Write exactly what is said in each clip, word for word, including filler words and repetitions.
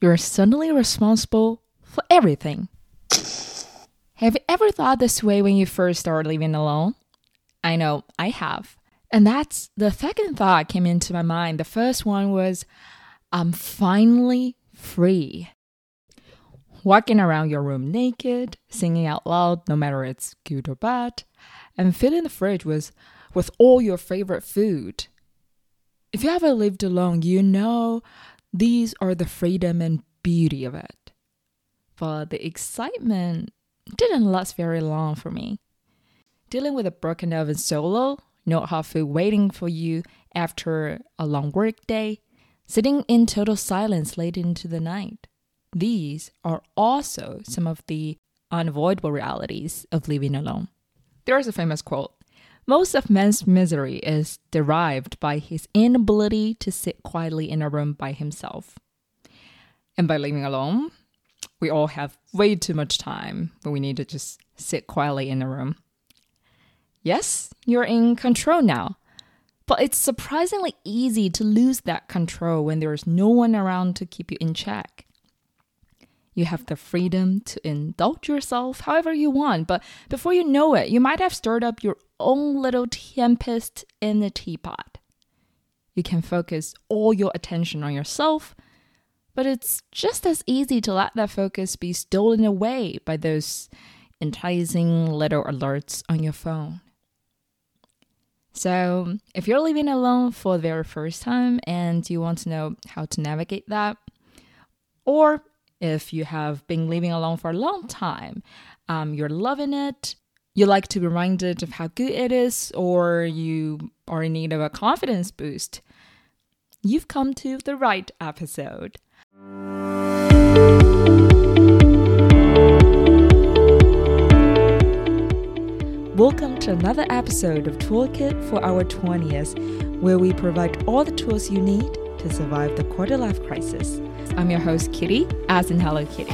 you're suddenly responsible for everything. Have you ever thought this way when you first started living alone? I know, I have. And that's the second thought came into my mind. The first one was, I'm finally free. Walking around your room naked, singing out loud, no matter it's good or bad, and filling the fridge with, with all your favorite food. If you ever lived alone, you know these are the freedom and beauty of it. But the excitement didn't last very long for me. Dealing with a broken oven solo, no hot food waiting for you after a long work day, sitting in total silence late into the night. These are also some of the unavoidable realities of living alone. There's a famous quote, most of man's misery is derived by his inability to sit quietly in a room by himself. And by living alone, we all have way too much time when we need to just sit quietly in a room. Yes, you're in control now, but it's surprisingly easy to lose that control when there's no one around to keep you in check. You have the freedom to indulge yourself however you want, but before you know it, you might have stirred up your own little tempest in the teapot. You can focus all your attention on yourself, but it's just as easy to let that focus be stolen away by those enticing little alerts on your phone. So, if you're living alone for the very first time and you want to know how to navigate that, or if you have been living alone for a long time, um, you're loving it, you like to be reminded of how good it is, or you are in need of a confidence boost, you've come to the right episode. Welcome to another episode of Toolkit for Our twenties, where we provide all the tools you need to survive the quarter life crisis. I'm your host, Kitty, as in Hello Kitty.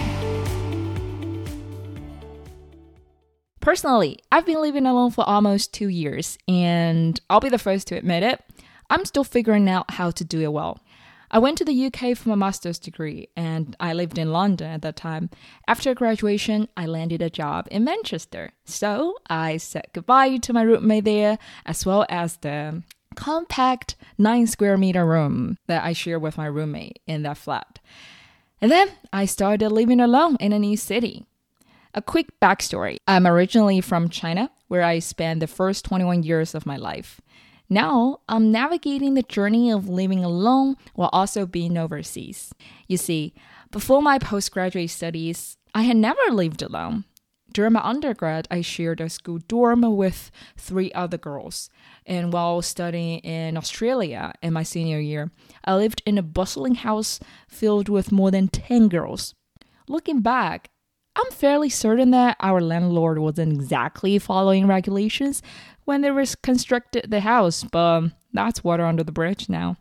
Personally, I've been living alone for almost two years, and I'll be the first to admit it, I'm still figuring out how to do it well. I went to the U K for my master's degree, and I lived in London at that time. After graduation, I landed a job in Manchester, so I said goodbye to my roommate there, as well as the compact nine square meter room that I share with my roommate in that flat. And then I started living alone in a new city. A quick backstory. I'm originally from China, where I spent the first twenty-one years of my life. Now, I'm navigating the journey of living alone while also being overseas. You see, before my postgraduate studies, I had never lived alone. During my undergrad, I shared a school dorm with three other girls. And while studying in Australia in my senior year, I lived in a bustling house filled with more than ten girls. Looking back, I'm fairly certain that our landlord wasn't exactly following regulations when they reconstructed the house, but that's water under the bridge now.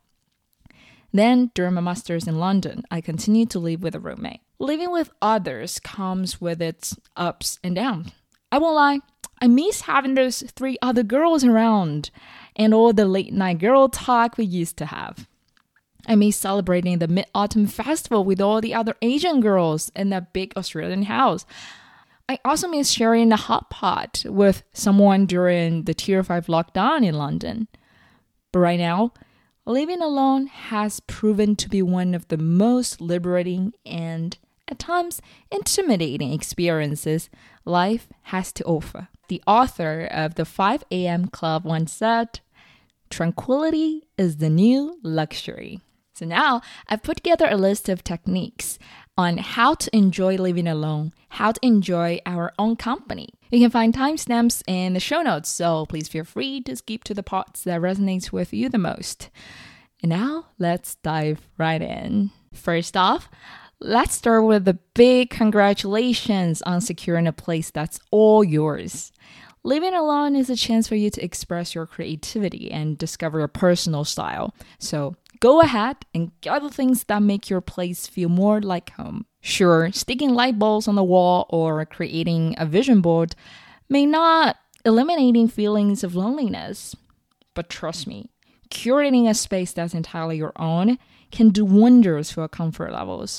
Then, during my master's in London, I continued to live with a roommate. Living with others comes with its ups and downs. I won't lie, I miss having those three other girls around and all the late night girl talk we used to have. I miss celebrating the Mid-Autumn Festival with all the other Asian girls in that big Australian house. I also miss sharing a hot pot with someone during the Tier five lockdown in London. But right now, living alone has proven to be one of the most liberating and, at times, intimidating experiences life has to offer. The author of the five a.m. Club once said, "Tranquility is the new luxury." So now I've put together a list of techniques on how to enjoy living alone, how to enjoy our own company. You can find timestamps in the show notes, so please feel free to skip to the parts that resonates with you the most. And now let's dive right in. First off, let's start with the big congratulations on securing a place that's all yours. Living alone is a chance for you to express your creativity and discover your personal style. So go ahead and get the things that make your place feel more like home. Sure, sticking light bulbs on the wall or creating a vision board may not eliminating feelings of loneliness. But trust me, curating a space that's entirely your own can do wonders for your comfort levels.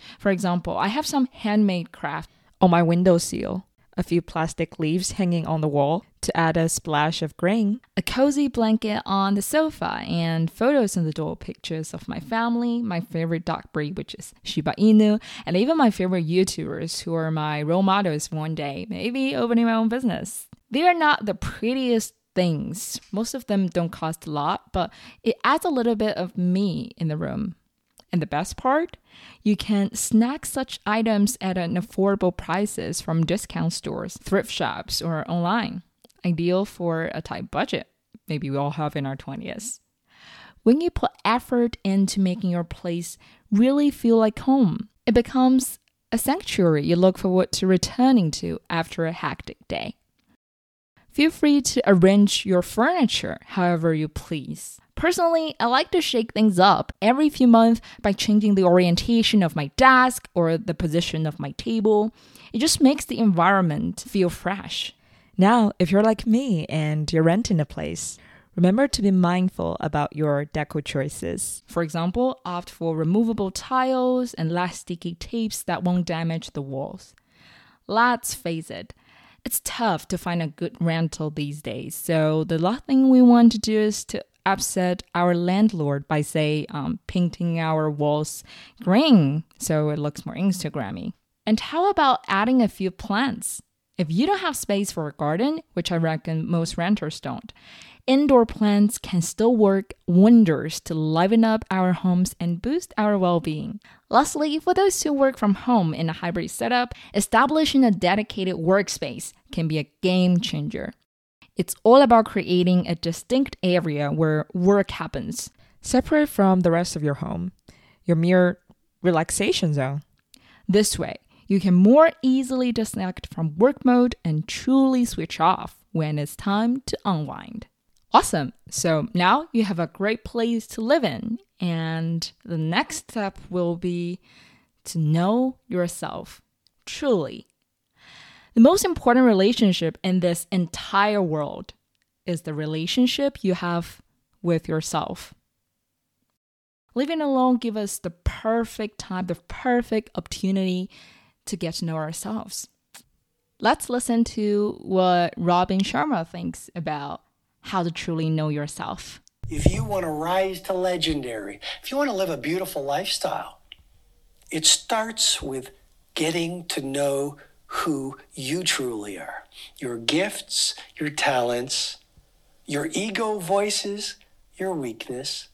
For example, I have some handmade craft on my windowsill, a few plastic leaves hanging on the wall to add a splash of green, a cozy blanket on the sofa, and photos on the door, pictures of my family, my favorite dog breed, which is Shiba Inu, and even my favorite YouTubers who are my role models one day, maybe opening my own business. They are not the prettiest things. Most of them don't cost a lot, but it adds a little bit of me in the room. And the best part? You can snag such items at an affordable prices from discount stores, thrift shops, or online. Ideal for a tight budget, maybe we all have in our twenties. When you put effort into making your place really feel like home, it becomes a sanctuary you look forward to returning to after a hectic day. Feel free to arrange your furniture however you please. Personally, I like to shake things up every few months by changing the orientation of my desk or the position of my table. It just makes the environment feel fresh. Now, if you're like me and you're renting a place, remember to be mindful about your deco choices. For example, opt for removable tiles and less sticky tapes that won't damage the walls. Let's face it, it's tough to find a good rental these days, so the last thing we want to do is to upset our landlord by, say, um, painting our walls green so it looks more Instagrammy. And how about adding a few plants? If you don't have space for a garden, which I reckon most renters don't, indoor plants can still work wonders to liven up our homes and boost our well-being. Lastly, for those who work from home in a hybrid setup, establishing a dedicated workspace can be a game changer. It's all about creating a distinct area where work happens, separate from the rest of your home, your mere relaxation zone. This way, you can more easily disconnect from work mode and truly switch off when it's time to unwind. Awesome! So now you have a great place to live in, and the next step will be to know yourself truly. The most important relationship in this entire world is the relationship you have with yourself. Living alone gives us the perfect time, the perfect opportunity to get to know ourselves. Let's listen to what Robin Sharma thinks about how to truly know yourself. If you want to rise to legendary, if you want to live a beautiful lifestyle, it starts with getting to know who you truly are. Your gifts, your talents, your ego voices, your weakness.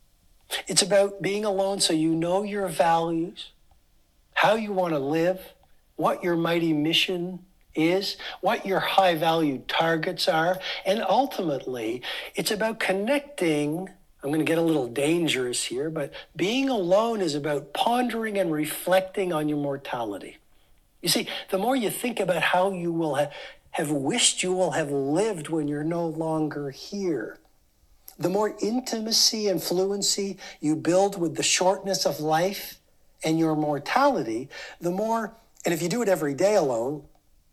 It's about being alone so you know your values, how you want to live, what your mighty mission is, what your high value targets are, and ultimately, it's about connecting. I'm going to get a little dangerous here, but being alone is about pondering and reflecting on your mortality. You see, the more you think about how you will ha- have wished you will have lived when you're no longer here, the more intimacy and fluency you build with the shortness of life and your mortality, the more, and if you do it every day alone,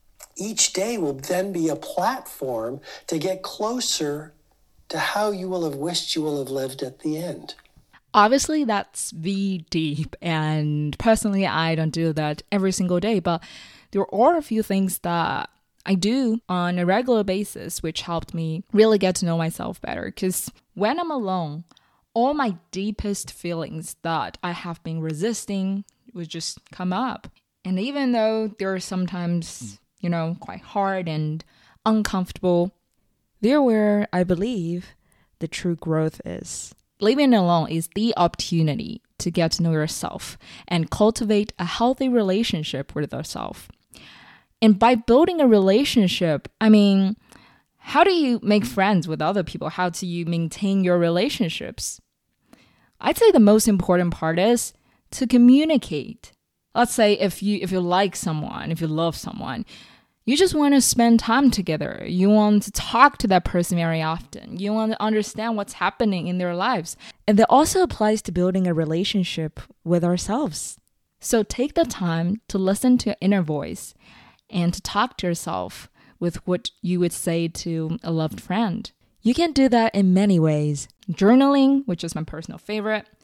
each day will then be a platform to get closer to how you will have wished you will have lived at the end. Obviously, that's V deep, and personally, I don't do that every single day, but there are a few things that I do on a regular basis, which helped me really get to know myself better. Because when I'm alone, all my deepest feelings that I have been resisting would just come up. And even though they're sometimes, you know, quite hard and uncomfortable, they're where I believe the true growth is. Living alone is the opportunity to get to know yourself and cultivate a healthy relationship with yourself. And by building a relationship, I mean, how do you make friends with other people? How do you maintain your relationships? I'd say the most important part is to communicate. Let's say if you if you like someone, if you love someone, you just want to spend time together. You want to talk to that person very often. You want to understand what's happening in their lives. And that also applies to building a relationship with ourselves. So take the time to listen to your inner voice and to talk to yourself with what you would say to a loved friend. You can do that in many ways. Journaling, which is my personal favorite,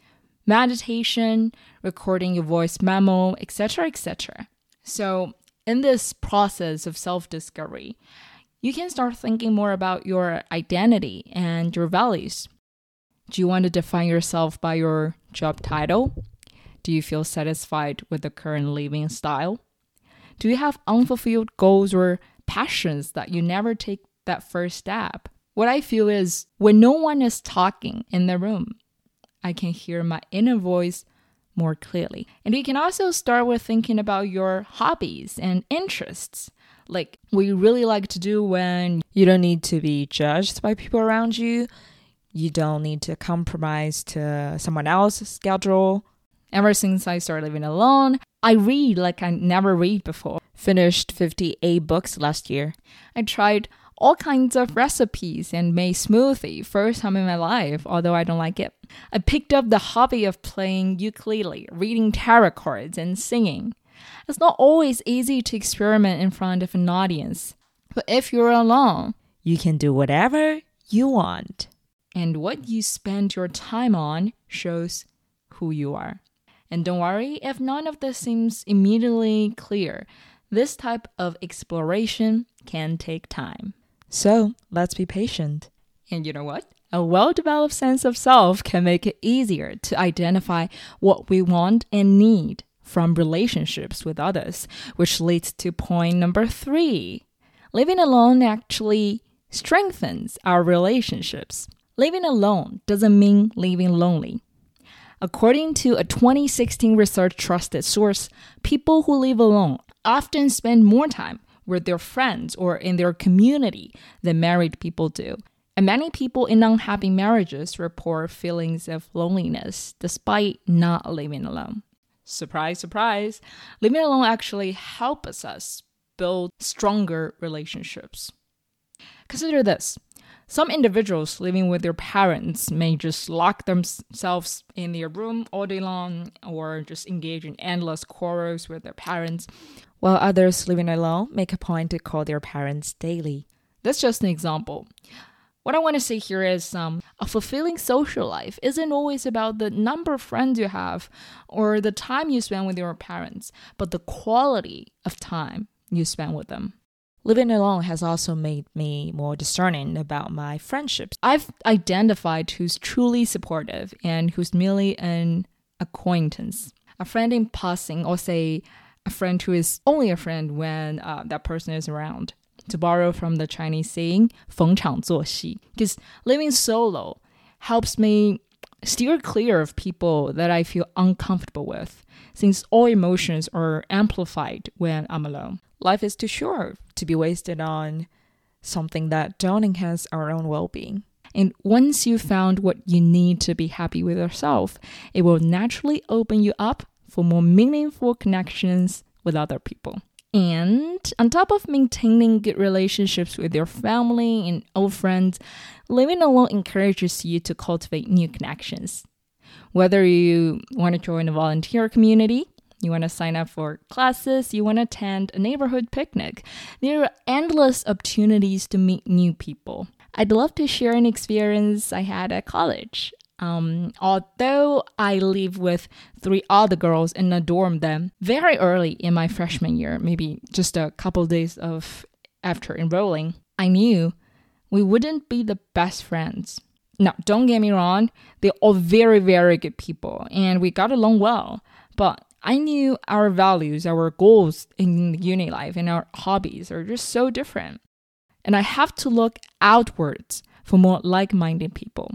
meditation, recording your voice memo, et cetera, et cetera. So in this process of self-discovery, you can start thinking more about your identity and your values. Do you want to define yourself by your job title? Do you feel satisfied with the current living style? Do you have unfulfilled goals or passions that you never take that first step? What I feel is when no one is talking in the room, I can hear my inner voice more clearly. And you can also start with thinking about your hobbies and interests, like what you really like to do when you don't need to be judged by people around you. You don't need to compromise to someone else's schedule. Ever since I started living alone, I read like I never read before. Finished fifty-eight books last year. I tried all kinds of recipes and made smoothie first time in my life, although I don't like it. I picked up the hobby of playing ukulele, reading tarot cards, and singing. It's not always easy to experiment in front of an audience, but if you're alone, you can do whatever you want. And what you spend your time on shows who you are. And don't worry if none of this seems immediately clear. This type of exploration can take time. So let's be patient. And you know what? A well-developed sense of self can make it easier to identify what we want and need from relationships with others, which leads to point number three. Living alone actually strengthens our relationships. Living alone doesn't mean living lonely. According to a twenty sixteen research trusted source, people who live alone often spend more time with their friends or in their community than married people do. And many people in unhappy marriages report feelings of loneliness despite not living alone. Surprise, surprise, living alone actually helps us build stronger relationships. Consider this. Some individuals living with their parents may just lock themselves in their room all day long or just engage in endless quarrels with their parents, while others living alone make a point to call their parents daily. That's just an example. What I want to say here is um, a fulfilling social life isn't always about the number of friends you have or the time you spend with your parents, but the quality of time you spend with them. Living alone has also made me more discerning about my friendships. I've identified who's truly supportive and who's merely an acquaintance. A friend in passing, or say a friend who is only a friend when uh, that person is around. To borrow from the Chinese saying, 逢场作戏. Because living solo helps me steer clear of people that I feel uncomfortable with, since all emotions are amplified when I'm alone. Life is too short to be wasted on something that don't enhance our own well-being. And once you've found what you need to be happy with yourself, it will naturally open you up for more meaningful connections with other people. And on top of maintaining good relationships with your family and old friends, living alone encourages you to cultivate new connections. Whether you want to join a volunteer community, you want to sign up for classes, you want to attend a neighborhood picnic, there are endless opportunities to meet new people. I'd love to share an experience I had at college. Um, although I lived with three other girls in a dorm then, very early in my freshman year, maybe just a couple of days of after enrolling, I knew we wouldn't be the best friends. Now, don't get me wrong, they're all very, very good people, and we got along well. But I knew our values, our goals in uni life, and our hobbies are just so different. And I have to look outwards for more like-minded people.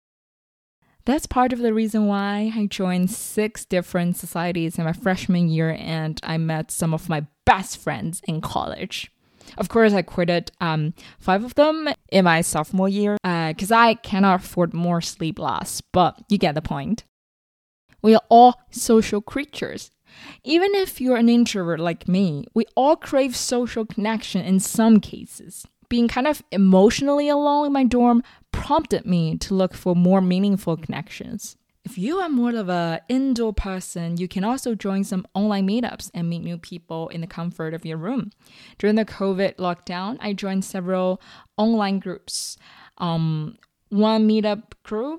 That's part of the reason why I joined six different societies in my freshman year and I met some of my best friends in college. Of course, I quitted um, five of them in my sophomore year because uh, I cannot afford more sleep loss, but you get the point. We are all social creatures. Even if you're an introvert like me, we all crave social connection in some cases. Being kind of emotionally alone in my dorm prompted me to look for more meaningful connections. If you are more of an indoor person, you can also join some online meetups and meet new people in the comfort of your room. During the COVID lockdown, I joined several online groups. Um, one meetup group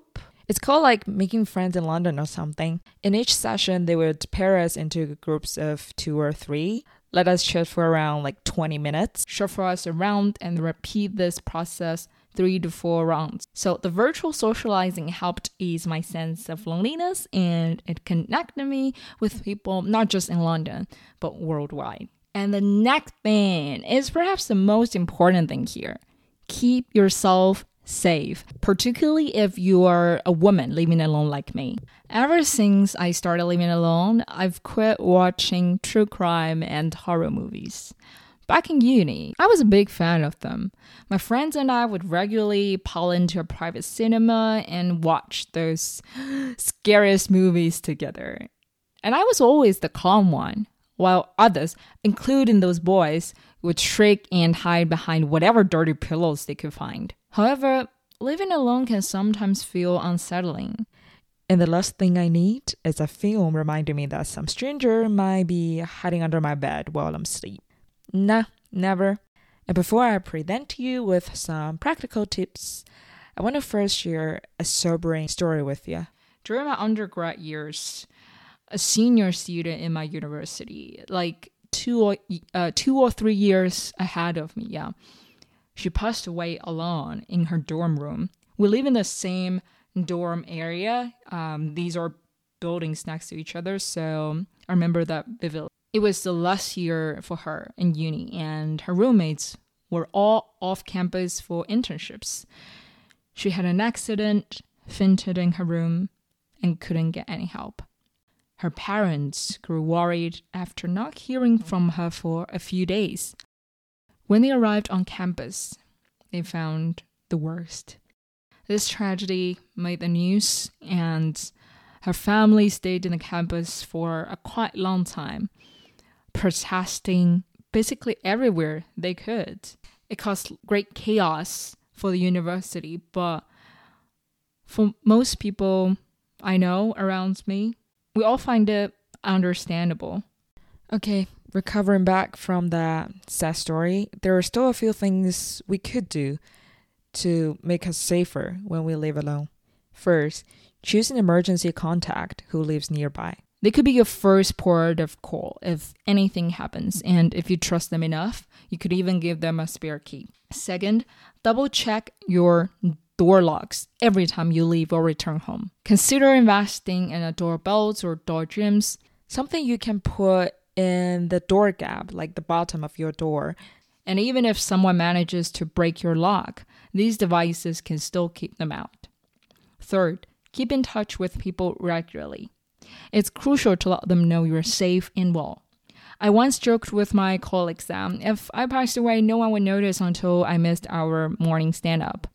It's called like making friends in London or something. In each session, they would pair us into groups of two or three. Let us chat for around like twenty minutes. Shuffle us around and repeat this process three to four rounds. So the virtual socializing helped ease my sense of loneliness, and it connected me with people not just in London, but worldwide. And the next thing is perhaps the most important thing here. Keep yourself safe, particularly if you are a woman living alone like me. Ever since I started living alone, I've quit watching true crime and horror movies. Back in uni, I was a big fan of them. My friends and I would regularly pile into a private cinema and watch those scariest movies together. And I was always the calm one, while others, including those boys, would shriek and hide behind whatever dirty pillows they could find. However, living alone can sometimes feel unsettling. And the last thing I need is a film reminding me that some stranger might be hiding under my bed while I'm asleep. Nah, never. And before I present you with some practical tips, I want to first share a sobering story with you. During my undergrad years, a senior student in my university, like two or, uh, two or three years ahead of me, yeah, she passed away alone in her dorm room. We live in the same dorm area. Um, these are buildings next to each other, so I remember that vividly. It was the last year for her in uni, and her roommates were all off campus for internships. She had an accident, fainted in her room, and couldn't get any help. Her parents grew worried after not hearing from her for a few days. When they arrived on campus, they found the worst. This tragedy made the news, and her family stayed in the campus for a quite long time, protesting basically everywhere they could. It caused great chaos for the university, but for most people I know around me, we all find it understandable. Okay, recovering back from that sad story, there are still a few things we could do to make us safer when we live alone. First, choose an emergency contact who lives nearby. They could be your first port of call if anything happens, and if you trust them enough, you could even give them a spare key. Second, double check your door locks every time you leave or return home. Consider investing in a doorbells or door jambs, something you can put in the door gap, like the bottom of your door. And even if someone manages to break your lock, these devices can still keep them out. Third, keep in touch with people regularly. It's crucial to let them know you're safe and well. I once joked with my colleagues that if I passed away, no one would notice until I missed our morning stand-up.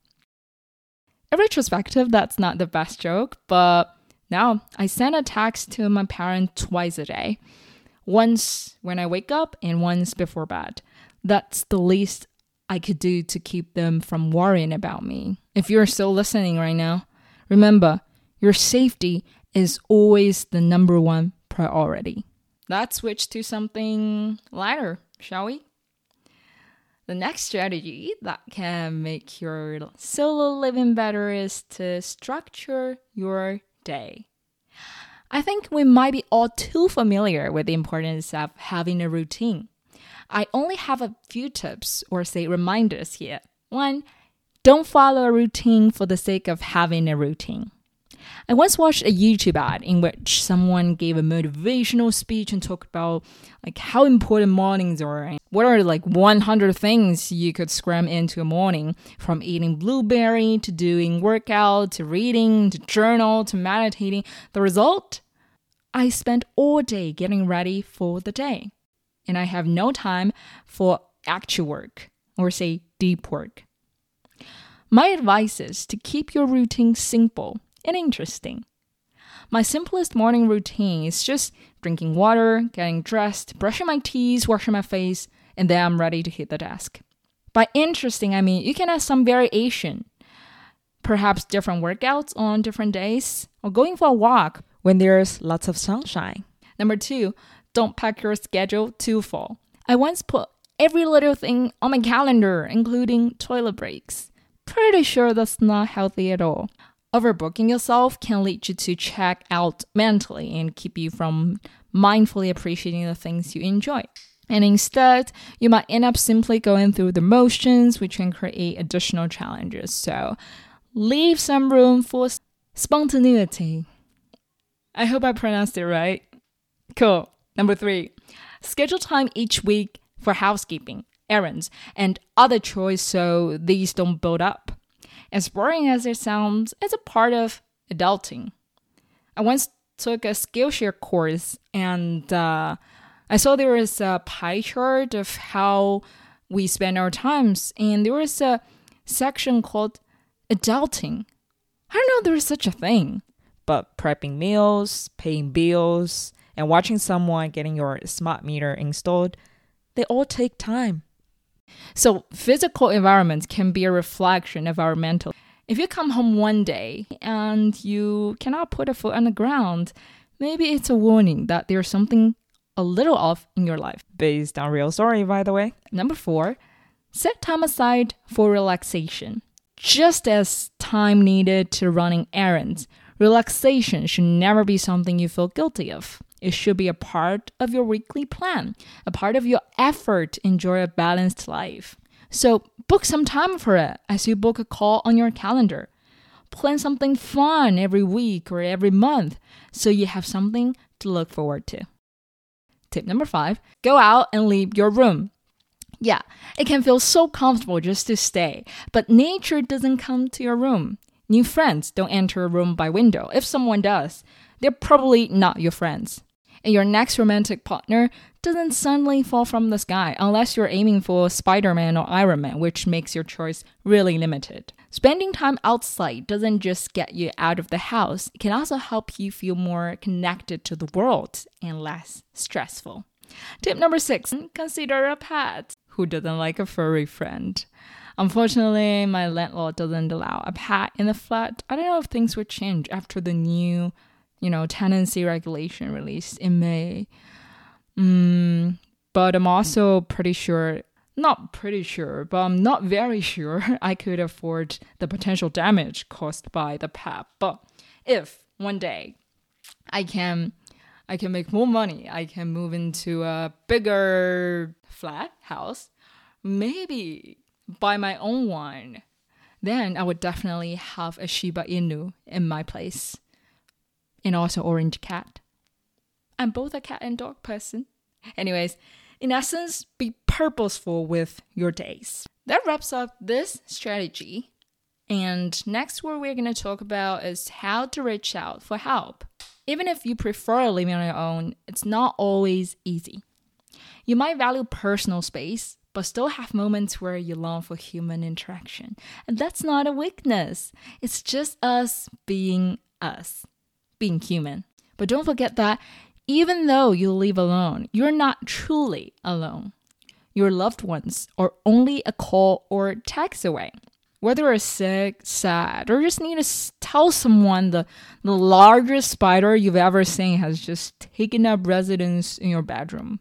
In retrospective, that's not the best joke, but now I send a text to my parents twice a day. Once when I wake up and once before bed. That's the least I could do to keep them from worrying about me. If you're still listening right now, remember, your safety is always the number one priority. Let's switch to something lighter, shall we? The next strategy that can make your solo living better is to structure your day. I think we might be all too familiar with the importance of having a routine. I only have a few tips or say reminders here. One, don't follow a routine for the sake of having a routine. I once watched a YouTube ad in which someone gave a motivational speech and talked about like how important mornings are and what are like one hundred things you could cram into a morning, from eating blueberry to doing workout to reading to journal to meditating. The result? I spent all day getting ready for the day, and I have no time for actual work or say deep work. My advice is to keep your routine simple and interesting. My simplest morning routine is just drinking water, getting dressed, brushing my teeth, washing my face, and then I'm ready to hit the desk. By interesting, I mean you can add some variation. Perhaps different workouts on different days, or going for a walk when there's lots of sunshine. Number two, don't pack your schedule too full. I once put every little thing on my calendar, including toilet breaks. Pretty sure that's not healthy at all. Overbooking yourself can lead you to check out mentally and keep you from mindfully appreciating the things you enjoy. And instead, you might end up simply going through the motions, which can create additional challenges. So leave some room for spontaneity. I hope I pronounced it right. Cool. Number three, schedule time each week for housekeeping, errands, and other chores so these don't build up. As boring as it sounds, it's a part of adulting. I once took a Skillshare course and uh, I saw there was a pie chart of how we spend our times, and there was a section called adulting. I don't know there is such a thing. But prepping meals, paying bills, and watching someone getting your smart meter installed, they all take time. So physical environments can be a reflection of our mental. If you come home one day and you cannot put a foot on the ground, maybe it's a warning that there's something a little off in your life. Based on real story, by the way. Number four, set time aside for relaxation. Just as time needed to running errands, relaxation should never be something you feel guilty of. It should be a part of your weekly plan, a part of your effort to enjoy a balanced life. So book some time for it as you book a call on your calendar. Plan something fun every week or every month so you have something to look forward to. Tip number five, go out and leave your room. Yeah, it can feel so comfortable just to stay, but nature doesn't come to your room. New friends don't enter a room by window. If someone does, they're probably not your friends. And your next romantic partner doesn't suddenly fall from the sky unless you're aiming for Spider-Man or Iron Man, which makes your choice really limited. Spending time outside doesn't just get you out of the house. It can also help you feel more connected to the world and less stressful. Tip number six, consider a pet. Who doesn't like a furry friend? Unfortunately, my landlord doesn't allow a pet in the flat. I don't know if things would change after the new you know, tenancy regulation released in May. Mm, but I'm also pretty sure, not pretty sure, but I'm not very sure I could afford the potential damage caused by the pet. But if one day I can, I can make more money, I can move into a bigger flat house, maybe buy my own one, then I would definitely have a Shiba Inu in my place. And also orange cat. I'm both a cat and dog person. Anyways, in essence, be purposeful with your days. That wraps up this strategy. And next what we're going to talk about is how to reach out for help. Even if you prefer living on your own, it's not always easy. You might value personal space, but still have moments where you long for human interaction. And that's not a weakness. It's just us being us. Being human. But don't forget that even though you live alone, you're not truly alone. Your loved ones are only a call or text away. Whether you're sick, sad, or just need to tell someone the, the largest spider you've ever seen has just taken up residence in your bedroom.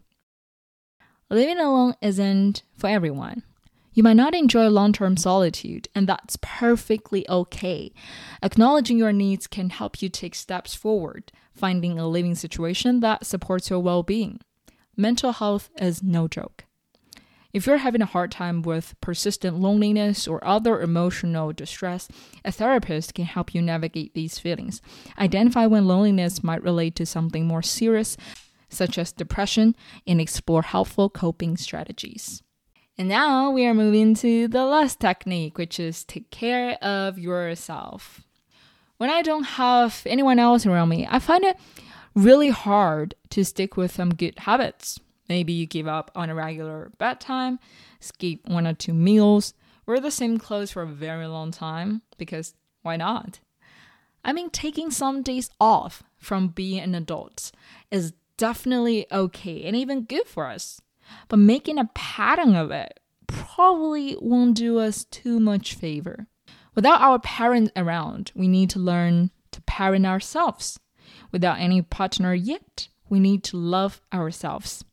Living alone isn't for everyone. You might not enjoy long-term solitude, and that's perfectly okay. Acknowledging your needs can help you take steps forward, finding a living situation that supports your well-being. Mental health is no joke. If you're having a hard time with persistent loneliness or other emotional distress, a therapist can help you navigate these feelings. Identify when loneliness might relate to something more serious, such as depression, and explore helpful coping strategies. And now we are moving to the last technique, which is take care of yourself. When I don't have anyone else around me, I find it really hard to stick with some good habits. Maybe you give up on a regular bedtime, skip one or two meals, wear the same clothes for a very long time, because why not? I mean, taking some days off from being an adult is definitely okay and even good for us. But making a pattern of it probably won't do us too much favor. Without our parents around, we need to learn to parent ourselves. Without any partner yet, we need to love ourselves.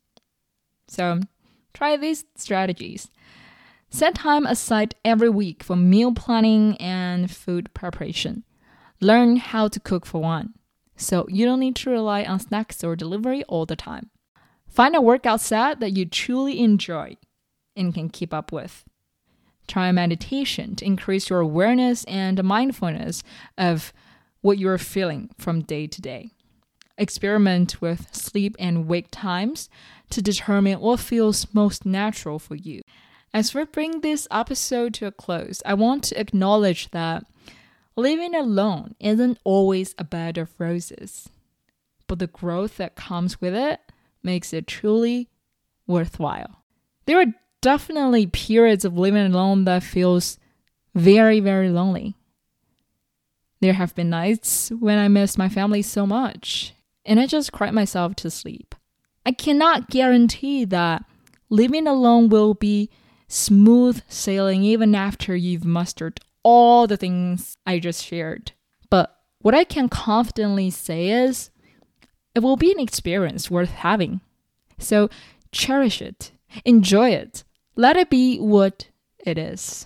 So try these strategies. Set time aside every week for meal planning and food preparation. Learn how to cook for one, so you don't need to rely on snacks or delivery all the time. Find a workout set that you truly enjoy and can keep up with. Try meditation to increase your awareness and mindfulness of what you're feeling from day to day. Experiment with sleep and wake times to determine what feels most natural for you. As we bring this episode to a close, I want to acknowledge that living alone isn't always a bed of roses, but the growth that comes with it makes it truly worthwhile. There are definitely periods of living alone that feels very, very lonely. There have been nights when I miss my family so much, and I just cried myself to sleep. I cannot guarantee that living alone will be smooth sailing even after you've mustered all the things I just shared. But what I can confidently say is, it will be an experience worth having. So cherish it, enjoy it, let it be what it is.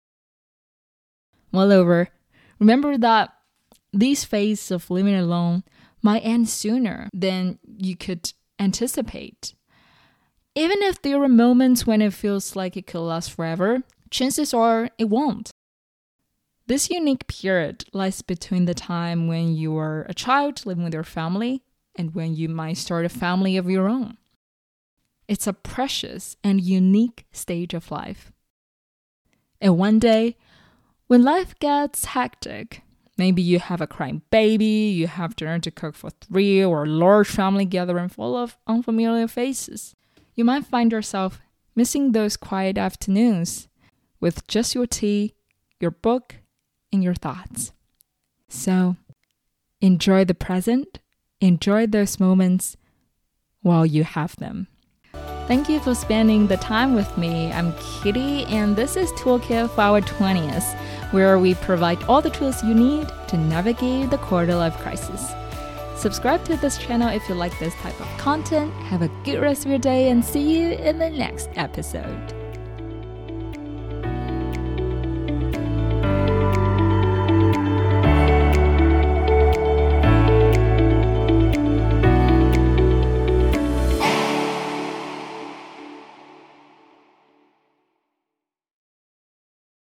Moreover, remember that these phases of living alone might end sooner than you could anticipate. Even if there are moments when it feels like it could last forever, chances are it won't. This unique period lies between the time when you are a child living with your family and when you might start a family of your own. It's a precious and unique stage of life. And one day, when life gets hectic, maybe you have a crying baby, you have to learn to cook for three, or a large family gathering full of unfamiliar faces, you might find yourself missing those quiet afternoons with just your tea, your book, and your thoughts. So, enjoy the present, enjoy those moments while you have them. Thank you for spending the time with me. I'm Kitty, and this is Toolkit for Our twentieth, where we provide all the tools you need to navigate the quarter life crisis. Subscribe to this channel if you like this type of content. Have a good rest of your day and see you in the next episode.